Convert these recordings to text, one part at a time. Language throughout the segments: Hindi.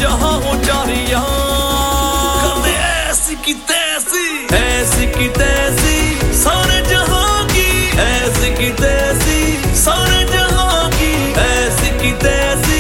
जहां उचारियां करते ऐसी की तैसी सारे जहां की ऐसी की तैसी सारे जहां की ऐसी की तैसी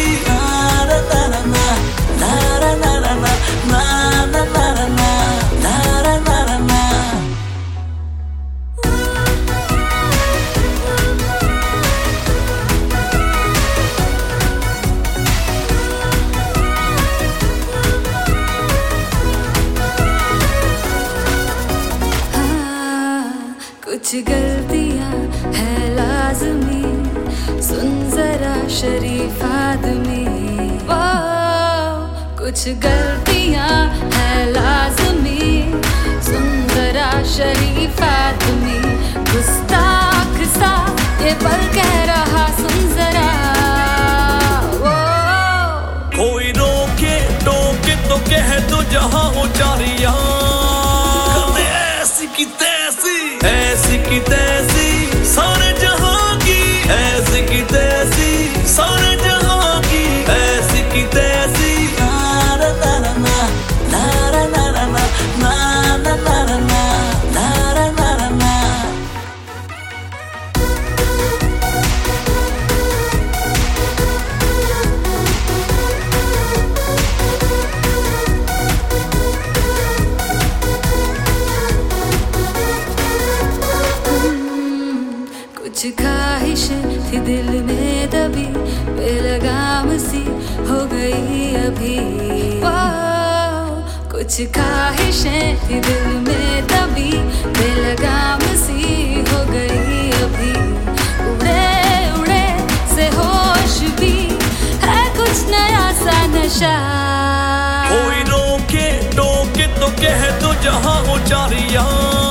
कुछ गलतियां है लाज़मी, सुन जरा शरीफ आदमी। ओ कुछ गलतियां है लाज़मी, सुन जरा शरीफ आदमी। गुस्ताख सा ये पल कह रहा, सुन जरा। ओ कोई रोके टोके तो कह दो जहां उचारियां करते ऐसी की तैसी सारे जहां की ऐसी की तैसी सारे जहां की ऐसी की तैसी कुछ ख्वाहिशें थी दिल में दबी, बेलगाम सी हो गई अभी। ओ कुछ ख्वाहिशें थी दिल में दबी, बेलगाम सी हो गई अभी। उड़े उड़े से होश भी है कुछ नया सा नशा। कोई रोके टोके तो कह दो जहां उचारियां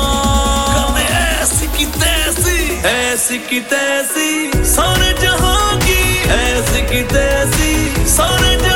ऐसी की तैसी सारे जहां की ऐसी की तैसी सारे